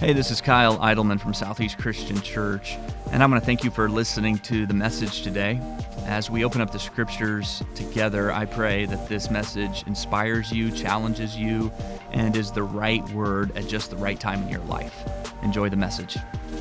Hey, this is Kyle Eidelman from Southeast Christian Church, and I'm going to thank you for listening to the message today. As we open up the scriptures together, I pray that this message inspires you, challenges you, and is the right word at just the right time in your life. Enjoy the message.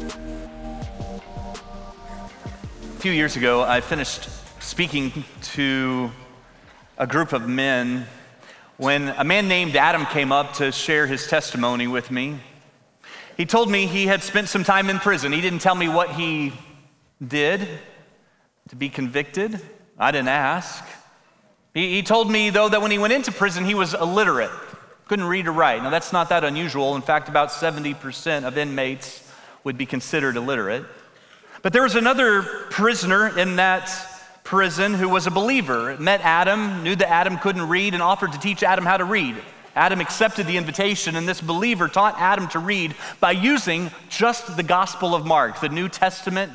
A few years ago, I finished speaking to a group of men when a man named Adam came up to share his testimony with me. He told me he had spent some time in prison. He didn't tell me what he did to be convicted. I didn't ask. He told me, though, that when he went into prison, he was illiterate, couldn't read or write. Now, that's not that unusual. In fact, about 70% of inmates would be considered illiterate. But there was another prisoner in that prison who was a believer, met Adam, knew that Adam couldn't read, and offered to teach Adam how to read. Adam accepted the invitation, and this believer taught Adam to read by using just the Gospel of Mark, the New Testament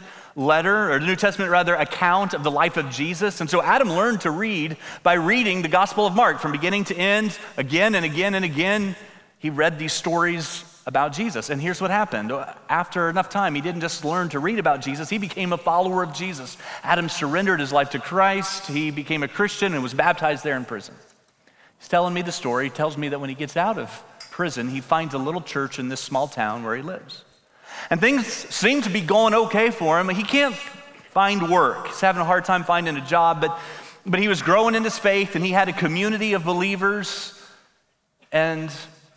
account of the life of Jesus. And so Adam learned to read by reading the Gospel of Mark from beginning to end, again and again and again. He read these stories about Jesus. And here's what happened. After enough time, he didn't just learn to read about Jesus, he became a follower of Jesus. Adam surrendered his life to Christ. He became a Christian and was baptized there in prison. He's telling me the story. He tells me that when he gets out of prison, he finds a little church in this small town where he lives. And things seem to be going okay for him. He can't find work. He's having a hard time finding a job, but he was growing in his faith, and he had a community of believers. And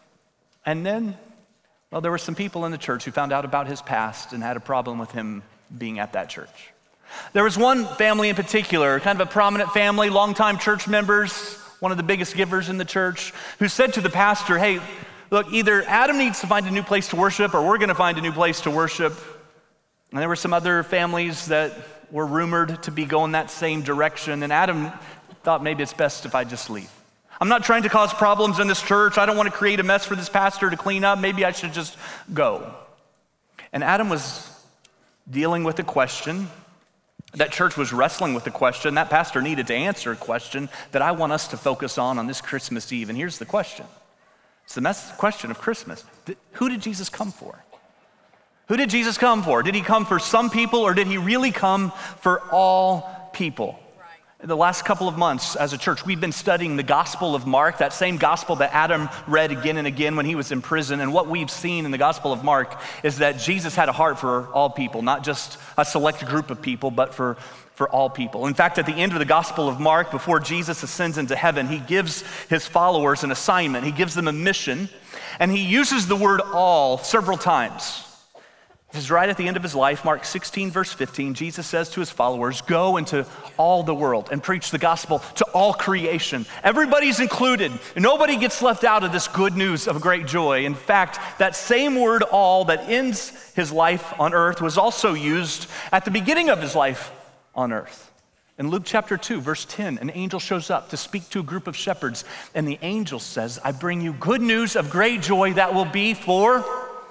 then, well, there were some people in the church who found out about his past and had a problem with him being at that church. There was one family in particular, kind of a prominent family, longtime church members, one of the biggest givers in the church, who said to the pastor, hey, look, either Adam needs to find a new place to worship or we're going to find a new place to worship. And there were some other families that were rumored to be going that same direction, and Adam thought maybe it's best if I just leave. I'm not trying to cause problems in this church. I don't want to create a mess for this pastor to clean up. Maybe I should just go. And Adam was dealing with a question. That church was wrestling with the question. That pastor needed to answer a question that I want us to focus on this Christmas Eve. And here's the question. It's the question of Christmas. Who did Jesus come for? Who did Jesus come for? Did he come for some people, or did he really come for all people? The last couple of months as a church, we've been studying the Gospel of Mark, that same gospel that Adam read again and again when he was in prison. And what we've seen in the Gospel of Mark is that Jesus had a heart for all people, not just a select group of people, but for all people. In fact, at the end of the Gospel of Mark, before Jesus ascends into heaven, he gives his followers an assignment. He gives them a mission, and he uses the word all several times. This is right at the end of his life, Mark 16, verse 15. Jesus says to his followers, go into all the world and preach the gospel to all creation. Everybody's included. Nobody gets left out of this good news of great joy. In fact, that same word all that ends his life on earth was also used at the beginning of his life on earth. In Luke chapter 2, verse 10, an angel shows up to speak to a group of shepherds, and the angel says, I bring you good news of great joy that will be for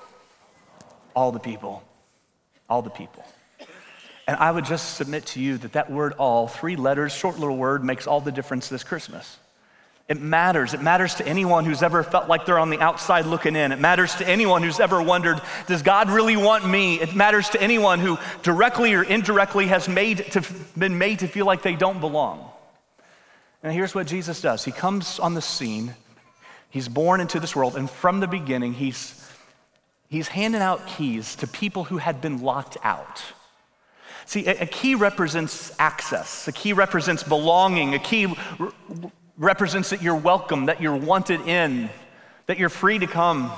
all the people, all the people. And I would just submit to you that word all, 3 letters, short little word, makes all the difference this Christmas. It matters. It matters to anyone who's ever felt like they're on the outside looking in. It matters to anyone who's ever wondered, does God really want me? It matters to anyone who directly or indirectly has been made to feel like they don't belong. And here's what Jesus does. He comes on the scene. He's born into this world, and from the beginning, He's handing out keys to people who had been locked out. See, a key represents access. A key represents belonging. A key represents that you're welcome, that you're wanted in, that you're free to come.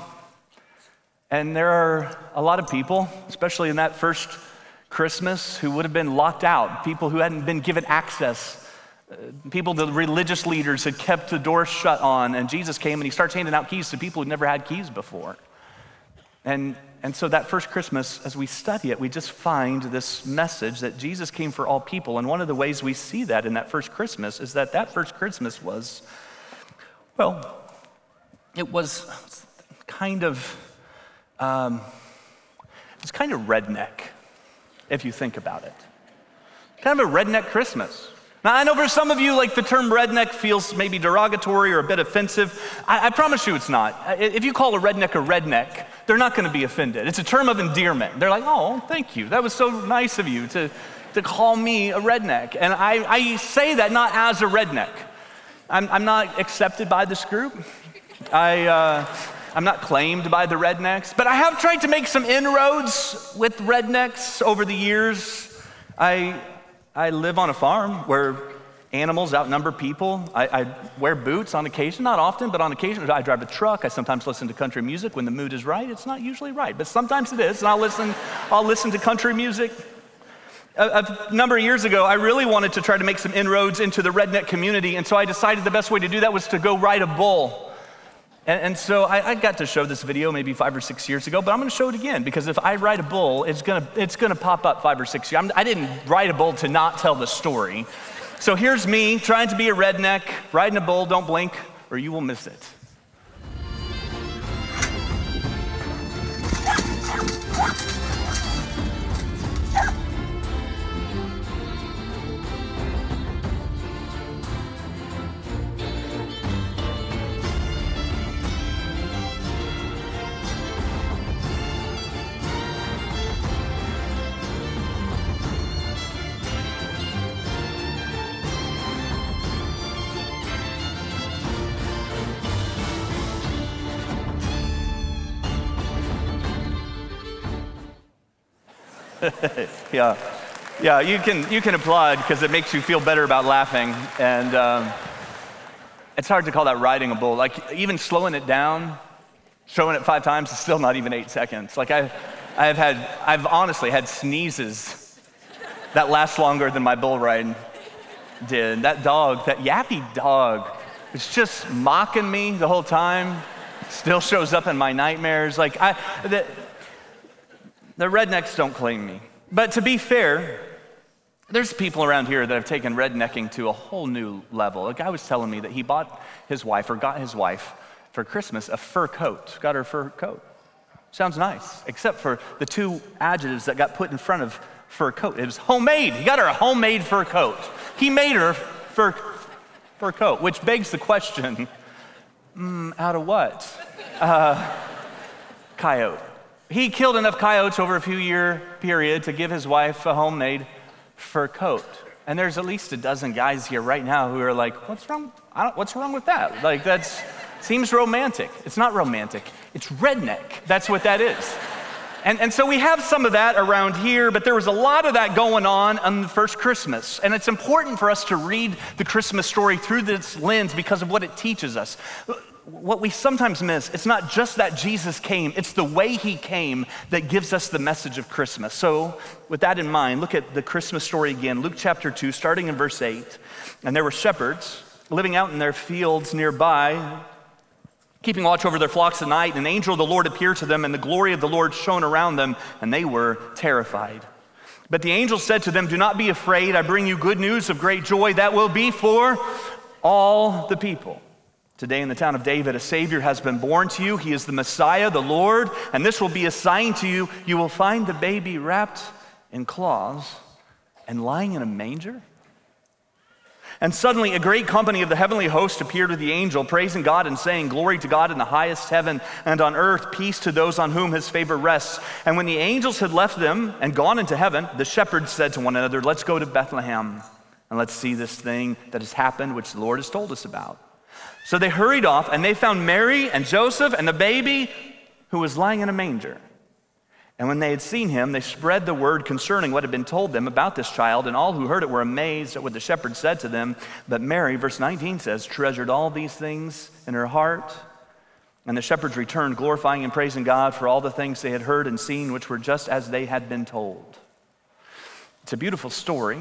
And there are a lot of people, especially in that first Christmas, who would have been locked out, people who hadn't been given access, people the religious leaders had kept the doors shut on, and Jesus came and he starts handing out keys to people who'd never had keys before. And so that first Christmas, as we study it, we just find this message that Jesus came for all people. And one of the ways we see that in that first Christmas is that first Christmas was, well, it was kind of redneck, if you think about it. Kind of a redneck Christmas. Now, I know for some of you, like the term redneck feels maybe derogatory or a bit offensive. I promise you it's not. If you call a redneck, they're not going to be offended. It's a term of endearment. They're like, oh, thank you. That was so nice of you to call me a redneck. And I say that not as a redneck. I'm not accepted by this group. I'm not claimed by the rednecks, but I have tried to make some inroads with rednecks over the years. I live on a farm where animals outnumber people. I wear boots on occasion, not often, but on occasion. I drive a truck. I sometimes listen to country music when the mood is right. It's not usually right, but sometimes it is, and I'll listen to country music. A number of years ago, I really wanted to try to make some inroads into the redneck community, and so I decided the best way to do that was to go ride a bull. And so I got to show this video maybe 5 or 6 years ago, but I'm gonna show it again, because if I ride a bull, it's gonna pop up 5 or 6 years. I didn't ride a bull to not tell the story. So here's me trying to be a redneck, riding a bull. Don't blink or you will miss it. Yeah, you can applaud because it makes you feel better about laughing, and it's hard to call that riding a bull. Like even slowing it down, showing it 5 times is still not even 8 seconds. Like I've honestly had sneezes that last longer than my bull ride did. That dog, that yappy dog, was just mocking me the whole time. Still shows up in my nightmares. Like the rednecks don't claim me. But to be fair, there's people around here that have taken rednecking to a whole new level. A guy was telling me that he got his wife for Christmas a fur coat. Got her a fur coat. Sounds nice, except for the 2 adjectives that got put in front of fur coat. It was homemade. He got her a homemade fur coat. He made her fur coat, which begs the question, out of what? Coyote. He killed enough coyotes over a few year period to give his wife a homemade fur coat. And there's at least a dozen guys here right now who are like, what's wrong? What's wrong with that? Like seems romantic. It's not romantic. It's redneck. That's what that is. And so we have some of that around here, but there was a lot of that going on the first Christmas. And it's important for us to read the Christmas story through this lens because of what it teaches us. What we sometimes miss, it's not just that Jesus came, it's the way he came that gives us the message of Christmas. So with that in mind, look at the Christmas story again, Luke chapter 2, starting in verse 8. And there were shepherds living out in their fields nearby, keeping watch over their flocks at night. And an angel of the Lord appeared to them, and the glory of the Lord shone around them, and they were terrified. But the angel said to them, "Do not be afraid. I bring you good news of great joy that will be for all the people. Today in the town of David, a Savior has been born to you. He is the Messiah, the Lord, and this will be a sign to you. You will find the baby wrapped in cloths and lying in a manger." And suddenly a great company of the heavenly host appeared with the angel, praising God and saying, "Glory to God in the highest heaven, and on earth peace to those on whom his favor rests." And when the angels had left them and gone into heaven, the shepherds said to one another, "Let's go to Bethlehem, and let's see this thing that has happened, which the Lord has told us about." So they hurried off, and they found Mary and Joseph and the baby who was lying in a manger. And when they had seen him, they spread the word concerning what had been told them about this child, and all who heard it were amazed at what the shepherds said to them. But Mary, verse 19 says, treasured all these things in her heart. And the shepherds returned, glorifying and praising God for all the things they had heard and seen, which were just as they had been told. It's a beautiful story,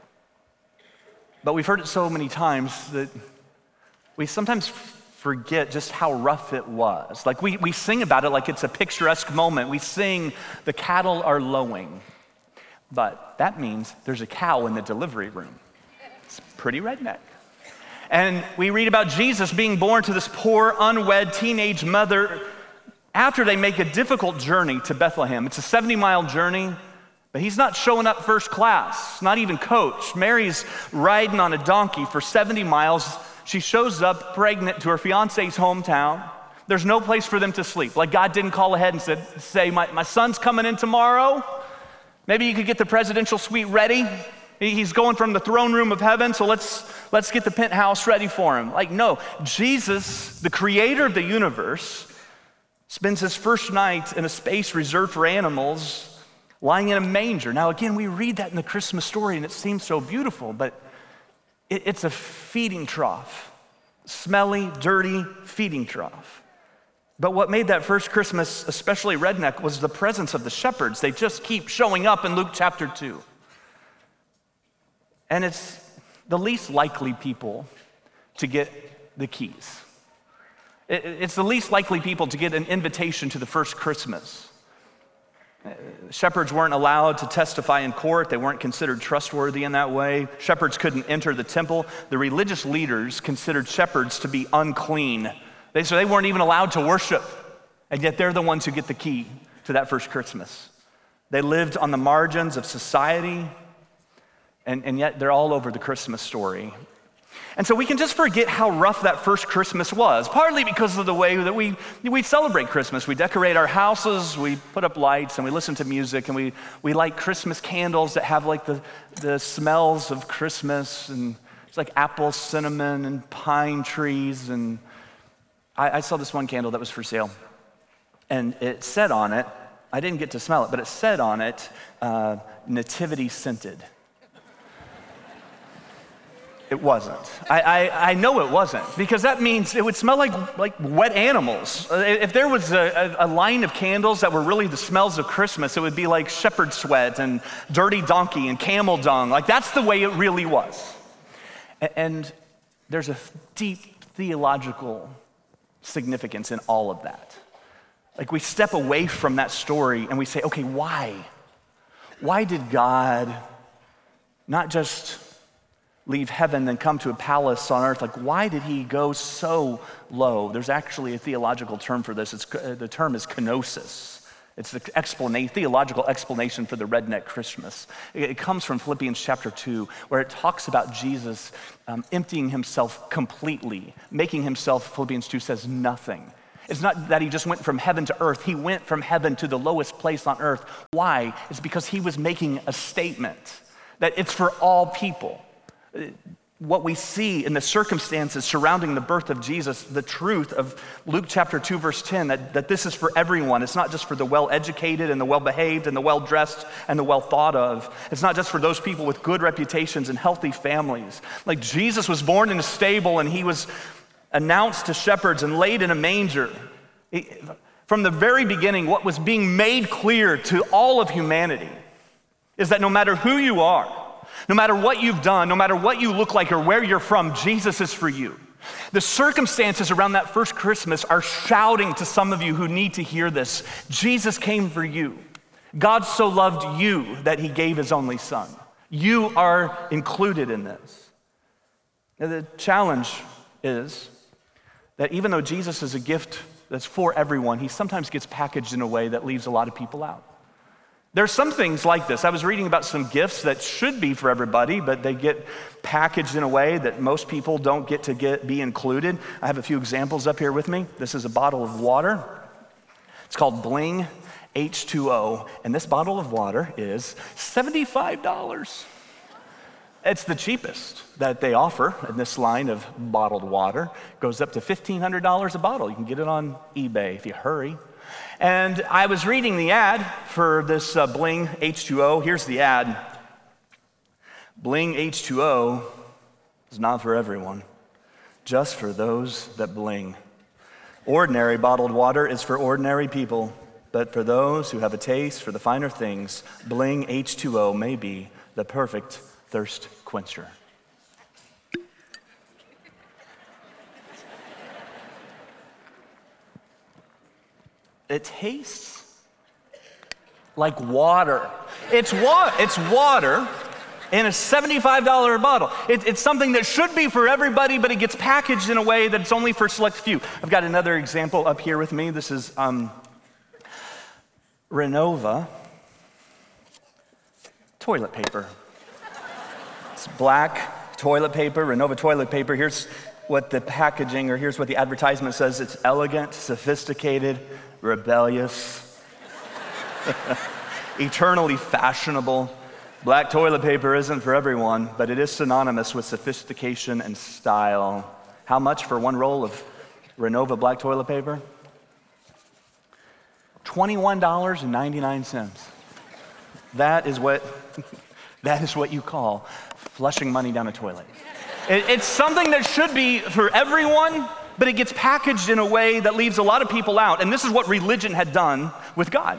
but we've heard it so many times that we sometimes forget just how rough it was. Like we sing about it like it's a picturesque moment. We sing, the cattle are lowing. But that means there's a cow in the delivery room. It's pretty redneck. And we read about Jesus being born to this poor, unwed teenage mother after they make a difficult journey to Bethlehem. It's a 70-mile journey. But he's not showing up first class, not even coach. Mary's riding on a donkey for 70 miles. She shows up pregnant to her fiance's hometown. There's no place for them to sleep. Like God didn't call ahead and say, my son's coming in tomorrow. Maybe you could get the presidential suite ready. He's going from the throne room of heaven, so let's get the penthouse ready for him. Like, no, Jesus, the creator of the universe, spends his first night in a space reserved for animals, lying in a manger. Now, again, we read that in the Christmas story, and it seems so beautiful, but it's a feeding trough, smelly, dirty feeding trough. But what made that first Christmas especially redneck was the presence of the shepherds. They just keep showing up in Luke chapter 2. And it's the least likely people to get the keys. It's the least likely people to get an invitation to the first Christmas. Shepherds weren't allowed to testify in court. They weren't considered trustworthy in that way. Shepherds couldn't enter the temple. The religious leaders considered shepherds to be unclean. So they weren't even allowed to worship. And yet they're the ones who get the key to that first Christmas. They lived on the margins of society, and yet they're all over the Christmas story. And so we can just forget how rough that first Christmas was, partly because of the way that we celebrate Christmas. We decorate our houses, we put up lights, and we listen to music, and we light Christmas candles that have like the smells of Christmas, and it's like apple, cinnamon, and pine trees. And I saw this one candle that was for sale, and it said on it, I didn't get to smell it, but it said on it, nativity scented. It wasn't. I know it wasn't, because that means it would smell like wet animals. If there was a line of candles that were really the smells of Christmas, it would be like shepherd sweat and dirty donkey and camel dung. Like that's the way it really was. And there's a deep theological significance in all of that. Like we step away from that story and we say, okay, why? Why did God not just leave heaven and come to a palace on earth? Like, why did he go so low? There's actually a theological term for this. The term is kenosis. It's the theological explanation for the redneck Christmas. It comes from Philippians chapter 2, where it talks about Jesus emptying himself completely, making himself, Philippians 2 says, nothing. It's not that he just went from heaven to earth. He went from heaven to the lowest place on earth. Why? It's because he was making a statement that it's for all people. What we see in the circumstances surrounding the birth of Jesus, the truth of Luke chapter 2, verse 10, that this is for everyone. It's not just for the well-educated and the well-behaved and the well-dressed and the well-thought of. It's not just for those people with good reputations and healthy families. Like Jesus was born in a stable and he was announced to shepherds and laid in a manger. From the very beginning, what was being made clear to all of humanity is that no matter who you are, no matter what you've done, no matter what you look like or where you're from, Jesus is for you. The circumstances around that first Christmas are shouting to some of you who need to hear this. Jesus came for you. God so loved you that he gave his only son. You are included in this. Now, the challenge is that even though Jesus is a gift that's for everyone, he sometimes gets packaged in a way that leaves a lot of people out. There's some things like this. I was reading about some gifts that should be for everybody, but they get packaged in a way that most people don't get to be included. I have a few examples up here with me. This is a bottle of water. It's called Bling H2O, and this bottle of water is $75. It's the cheapest that they offer in this line of bottled water. It goes up to $1,500 a bottle. You can get it on eBay if you hurry. And I was reading the ad for this Bling H2O. Here's the ad. Bling H2O is not for everyone, just for those that bling. Ordinary bottled water is for ordinary people, but for those who have a taste for the finer things, Bling H2O may be the perfect thirst quencher. It tastes like water. It's water in a $75 bottle. It's something that should be for everybody, but it gets packaged in a way that it's only for a select few. I've got another example up here with me. This is Renova toilet paper. It's black toilet paper, Renova toilet paper. Here's what the packaging, or here's what the advertisement says. It's elegant, sophisticated, rebellious, eternally fashionable. Black toilet paper isn't for everyone, but it is synonymous with sophistication and style. How much for one roll of Renova black toilet paper? $21.99. That is what you call flushing money down a toilet. It's something that should be for everyone, but it gets packaged in a way that leaves a lot of people out. And this is what religion had done with God.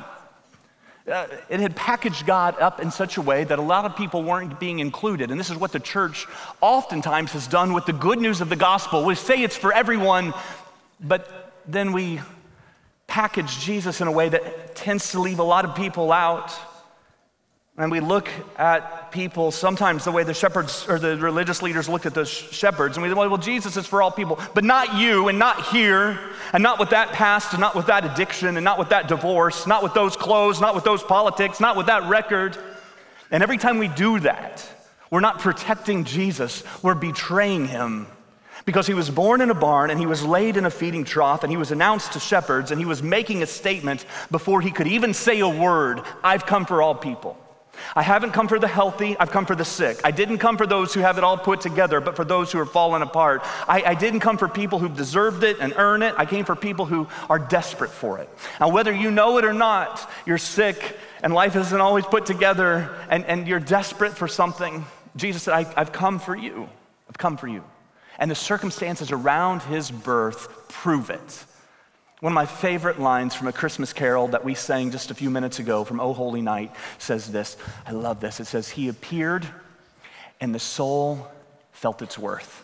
It had packaged God up in such a way that a lot of people weren't being included. And this is what the church oftentimes has done with the good news of the gospel. We say it's for everyone, but then we package Jesus in a way that tends to leave a lot of people out. And we look at people, sometimes the way the shepherds or the religious leaders looked at the shepherds, and we say, well, Jesus is for all people, but not you, and not here, and not with that past, and not with that addiction, and not with that divorce, not with those clothes, not with those politics, not with that record. And every time we do that, we're not protecting Jesus, we're betraying him. Because he was born in a barn, and he was laid in a feeding trough, and he was announced to shepherds, and he was making a statement before he could even say a word. I've come for all people. I haven't come for the healthy, I've come for the sick. I didn't come for those who have it all put together, but for those who are fallen apart. I didn't come for people who've deserved it and earned it. I came for people who are desperate for it. Now, whether you know it or not, you're sick and life isn't always put together and you're desperate for something. Jesus said, I've come for you. I've come for you. And the circumstances around his birth prove it. One of my favorite lines from A Christmas Carol that we sang just a few minutes ago from O Holy Night says this. I love this. It says, he appeared and the soul felt its worth.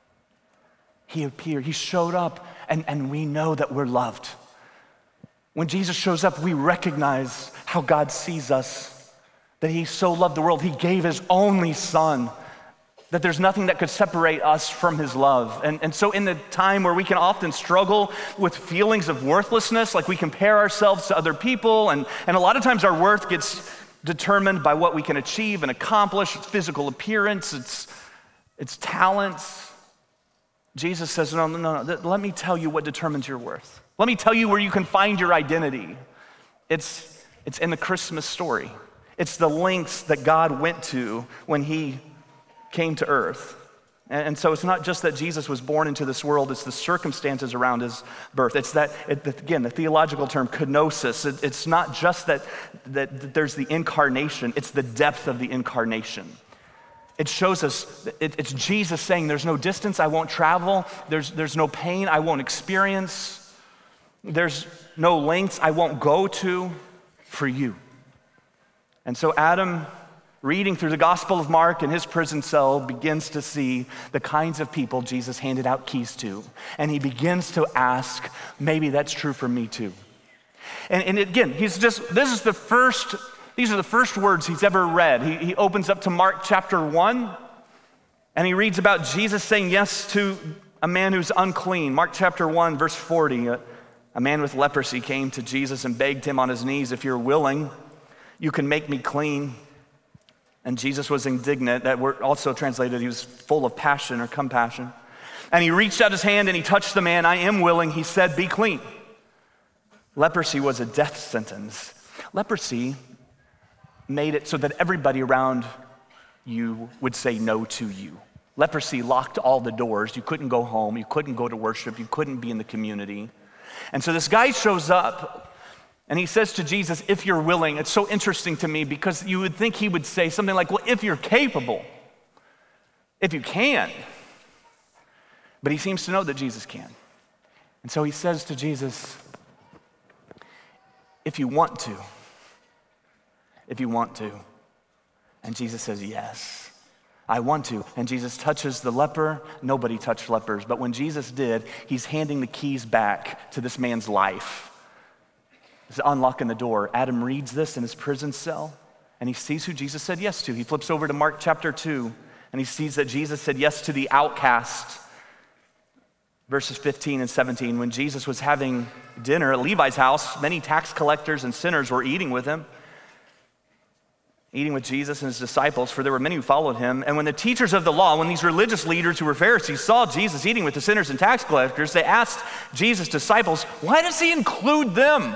He appeared, he showed up, and we know that we're loved. When Jesus shows up, we recognize how God sees us, that he so loved the world, he gave his only son, that there's nothing that could separate us from his love. And so in the time where we can often struggle with feelings of worthlessness, like we compare ourselves to other people, and a lot of times our worth gets determined by what we can achieve and accomplish, it's physical appearance, it's talents. Jesus says, no, let me tell you what determines your worth. Let me tell you where you can find your identity. It's in the Christmas story. It's the lengths that God went to when he came to earth. And so it's not just that Jesus was born into this world, it's the circumstances around his birth. It's that, again, the theological term, kenosis. It's not just that there's the incarnation, it's the depth of the incarnation. It shows us, it's Jesus saying there's no distance I won't travel, there's no pain I won't experience, there's no lengths I won't go to for you. And so Adam, reading through the Gospel of Mark in his prison cell, begins to see the kinds of people Jesus handed out keys to. And he begins to ask, maybe that's true for me too. And again, these are the first words he's ever read. He opens up to Mark chapter 1, and he reads about Jesus saying yes to a man who's unclean. Mark chapter 1, verse 40, a man with leprosy came to Jesus and begged him on his knees, if you're willing, you can make me clean. And Jesus was indignant. That word also translated, he was full of passion or compassion. And he reached out his hand and he touched the man. I am willing, he said, be clean. Leprosy was a death sentence. Leprosy made it so that everybody around you would say no to you. Leprosy locked all the doors. You couldn't go home. You couldn't go to worship. You couldn't be in the community. And so this guy shows up and he says to Jesus, if you're willing. It's so interesting to me because you would think he would say something like, well, if you're capable, if you can. But he seems to know that Jesus can. And so he says to Jesus, if you want to. And Jesus says, yes, I want to. And Jesus touches the leper. Nobody touched lepers. But when Jesus did, he's handing the keys back to this man's life. He's unlocking the door. Adam reads this in his prison cell, and he sees who Jesus said yes to. He flips over to Mark chapter 2, and he sees that Jesus said yes to the outcast. Verses 15 and 17, when Jesus was having dinner at Levi's house, many tax collectors and sinners were eating with him. eating with Jesus and his disciples, for there were many who followed him. And when the teachers of the law, when these religious leaders who were Pharisees saw Jesus eating with the sinners and tax collectors, they asked Jesus' disciples, why does he include them?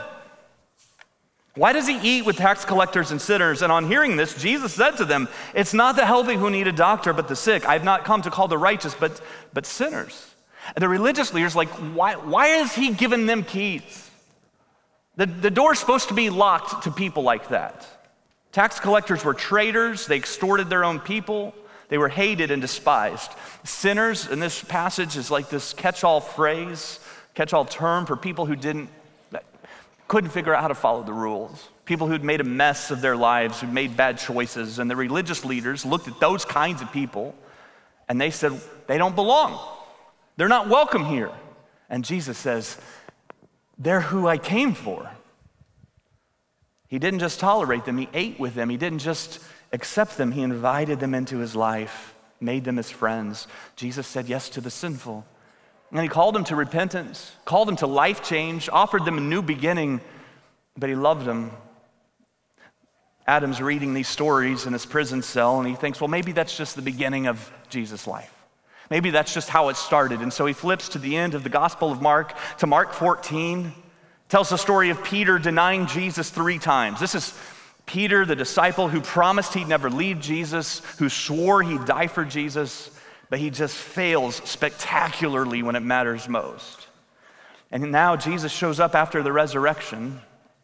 Why does he eat with tax collectors and sinners? And on hearing this, Jesus said to them, it's not the healthy who need a doctor, but the sick. I have not come to call the righteous, but sinners. And the religious leaders like, why is he giving them keys? The door's supposed to be locked to people like that. Tax collectors were traitors. They extorted their own people. They were hated and despised. Sinners in this passage is like this catch-all phrase, catch-all term for people who couldn't figure out how to follow the rules. People who'd made a mess of their lives, who'd made bad choices. And the religious leaders looked at those kinds of people and they said, they don't belong. They're not welcome here. And Jesus says, they're who I came for. He didn't just tolerate them, he ate with them. He didn't just accept them, he invited them into his life, made them his friends. Jesus said yes to the sinful. And he called them to repentance, called them to life change, offered them a new beginning, but he loved them. Adam's reading these stories in his prison cell, and he thinks, well, maybe that's just the beginning of Jesus' life. Maybe that's just how it started. And so he flips to the end of the Gospel of Mark, to Mark 14, tells the story of Peter denying Jesus 3 times. This is Peter, the disciple who promised he'd never leave Jesus, who swore he'd die for Jesus, but he just fails spectacularly when it matters most. And now Jesus shows up after the resurrection,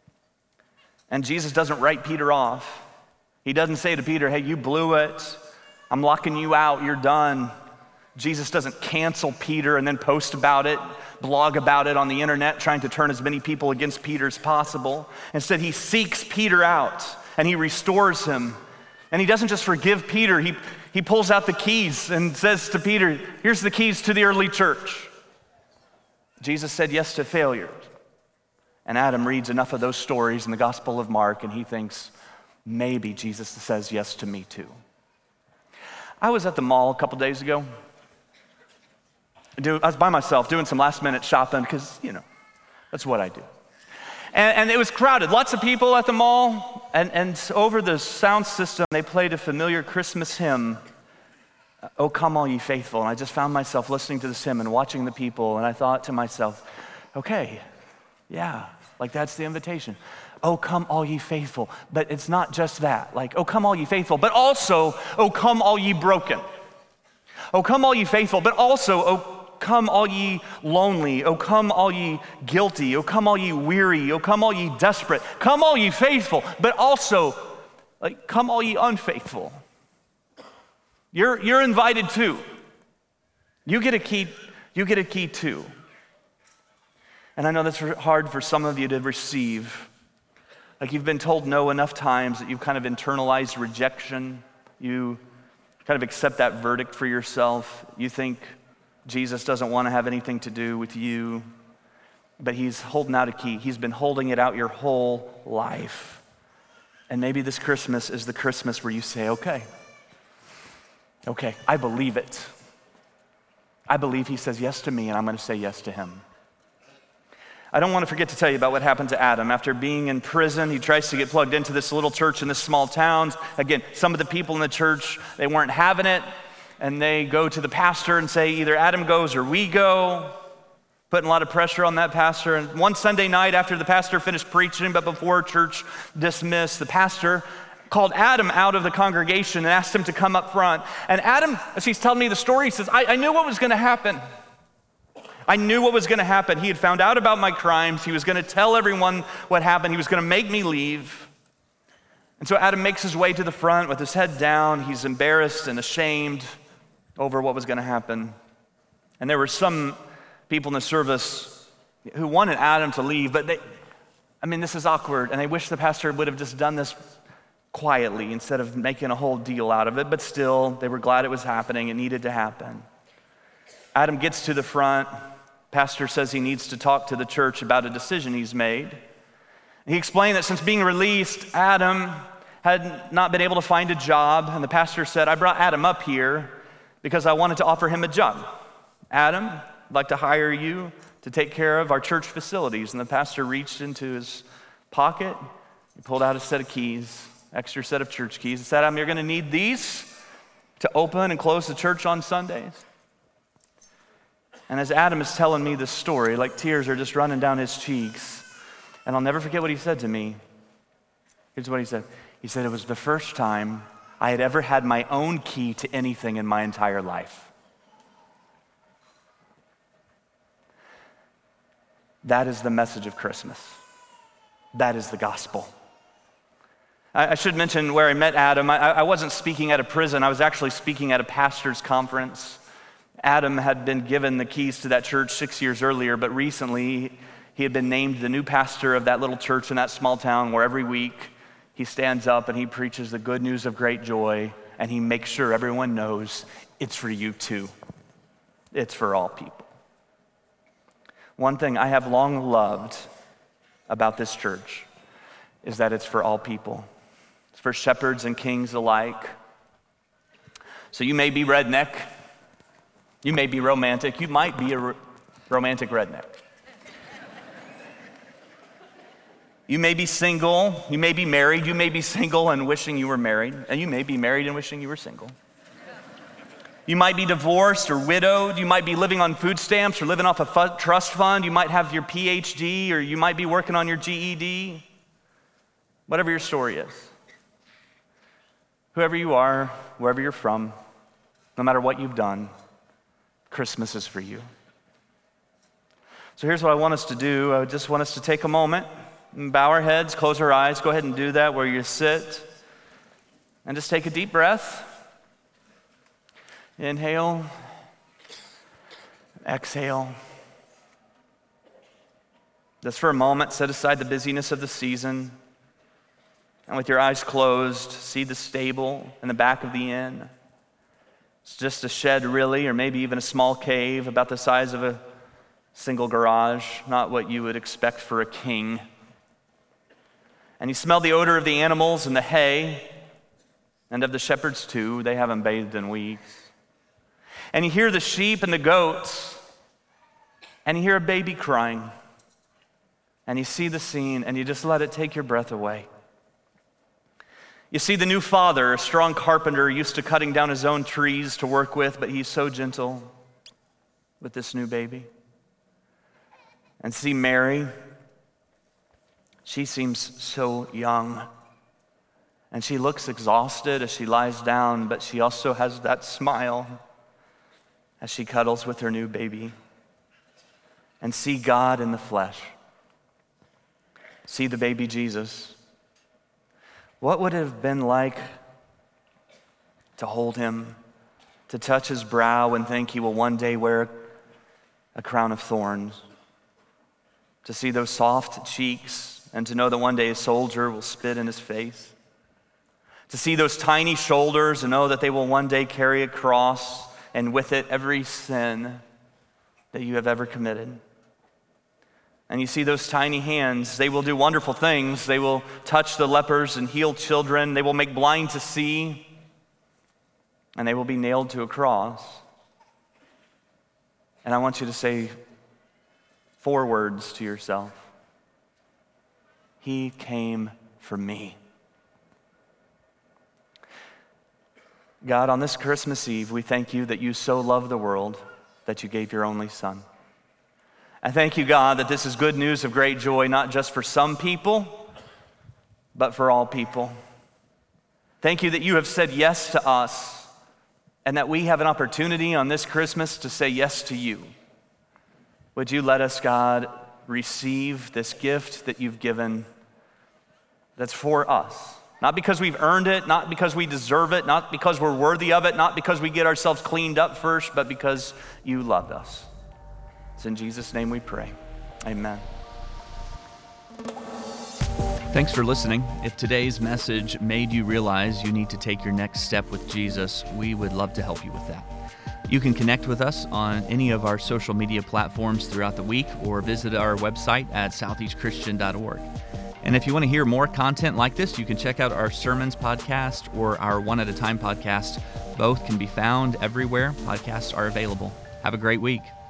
and Jesus doesn't write Peter off. He doesn't say to Peter, hey, you blew it. I'm locking you out. You're done. Jesus doesn't cancel Peter and then post about it, blog about it on the internet, trying to turn as many people against Peter as possible. Instead, he seeks Peter out and he restores him. And he doesn't just forgive Peter, he pulls out the keys and says to Peter, here's the keys to the early church. Jesus said yes to failure. And Adam reads enough of those stories in the Gospel of Mark and he thinks, maybe Jesus says yes to me too. I was at the mall a couple days ago. I was by myself doing some last minute shopping because, that's what I do. And it was crowded, lots of people at the mall. And over the sound system, they played a familiar Christmas hymn, "Oh Come All Ye Faithful." And I just found myself listening to this hymn and watching the people. And I thought to myself, okay, yeah, like that's the invitation. Oh, come all ye faithful. But it's not just that. Like, oh, come all ye faithful, but also, oh, come all ye broken. Oh, come all ye faithful, but also, oh, come all ye lonely. Oh, come all ye guilty. Oh, come all ye weary. Oh, come all ye desperate. Come all ye faithful, but also, like, come all ye unfaithful. You're invited too. You get a key too. And I know that's hard for some of you to receive. Like you've been told no enough times that you've kind of internalized rejection. You kind of accept that verdict for yourself. You think Jesus doesn't want to have anything to do with you, but he's holding out a key. He's been holding it out your whole life. And maybe this Christmas is the Christmas where you say, okay, I believe it. I believe he says yes to me, and I'm going to say yes to him. I don't want to forget to tell you about what happened to Adam. After being in prison, he tries to get plugged into this little church in this small town. Again, some of the people in the church, they weren't having it, and they go to the pastor and say, either Adam goes or we go, putting a lot of pressure on that pastor. And one Sunday night after the pastor finished preaching, but before church dismissed, the pastor called Adam out of the congregation and asked him to come up front. And Adam, as he's telling me the story, he says, I knew what was going to happen. I knew what was going to happen. He had found out about my crimes. He was going to tell everyone what happened. He was going to make me leave. And so Adam makes his way to the front with his head down. He's embarrassed and ashamed over what was going to happen. And there were some people in the service who wanted Adam to leave, but this is awkward, and they wish the pastor would have just done this quietly instead of making a whole deal out of it, but still, they were glad it was happening. It needed to happen. Adam gets to the front. Pastor says he needs to talk to the church about a decision he's made. He explained that since being released, Adam had not been able to find a job, and the pastor said, I brought Adam up here because I wanted to offer him a job. Adam, I'd like to hire you to take care of our church facilities. And the pastor reached into his pocket, he pulled out a set of keys, extra set of church keys. He said, Adam, you're going to need these to open and close the church on Sundays. And as Adam is telling me this story, like tears are just running down his cheeks, and I'll never forget what he said to me. Here's what he said. He said, it was the first time I had ever had my own key to anything in my entire life. That is the message of Christmas. That is the gospel. I should mention where I met Adam. I wasn't speaking at a prison. I was actually speaking at a pastor's conference. Adam had been given the keys to that church 6 years earlier, but recently he had been named the new pastor of that little church in that small town where every week he stands up and he preaches the good news of great joy, and he makes sure everyone knows it's for you too. It's for all people. One thing I have long loved about this church is that it's for all people. It's for shepherds and kings alike. So you may be redneck. You may be romantic. You might be a romantic redneck. You may be single. You may be married. You may be single and wishing you were married. And you may be married and wishing you were single. You might be divorced or widowed. You might be living on food stamps or living off a trust fund. You might have your PhD, or you might be working on your GED. Whatever your story is. Whoever you are, wherever you're from, no matter what you've done, Christmas is for you. So here's what I want us to do. I just want us to take a moment and bow our heads, close our eyes. Go ahead and do that where you sit. And just take a deep breath. Inhale. Exhale. Just for a moment, set aside the busyness of the season. And with your eyes closed, see the stable in the back of the inn. It's just a shed, really, or maybe even a small cave about the size of a single garage, not what you would expect for a king. And you smell the odor of the animals and the hay, and of the shepherds too. They haven't bathed in weeks. And you hear the sheep and the goats, and you hear a baby crying. And you see the scene, and you just let it take your breath away. You see the new father, a strong carpenter, used to cutting down his own trees to work with, but he's so gentle with this new baby. And see Mary. She seems so young. And she looks exhausted as she lies down, but she also has that smile as she cuddles with her new baby. And see God in the flesh. See the baby Jesus. What would it have been like to hold him, to touch his brow and think he will one day wear a crown of thorns? To see those soft cheeks and to know that one day a soldier will spit in his face? To see those tiny shoulders and know that they will one day carry a cross and with it every sin that you have ever committed? And you see those tiny hands, they will do wonderful things. They will touch the lepers and heal children. They will make blind to see. And they will be nailed to a cross. And I want you to say 4 words to yourself. He came for me. God, on this Christmas Eve, we thank you that you so love the world that you gave your only Son. I thank you, God, that this is good news of great joy, not just for some people, but for all people. Thank you that you have said yes to us, and that we have an opportunity on this Christmas to say yes to you. Would you let us, God, receive this gift that you've given that's for us? Not because we've earned it, not because we deserve it, not because we're worthy of it, not because we get ourselves cleaned up first, but because you loved us. It's in Jesus' name we pray. Amen. Thanks for listening. If today's message made you realize you need to take your next step with Jesus, we would love to help you with that. You can connect with us on any of our social media platforms throughout the week or visit our website at southeastchristian.org. And if you want to hear more content like this, you can check out our Sermons podcast or our One at a Time podcast. Both can be found everywhere podcasts are available. Have a great week.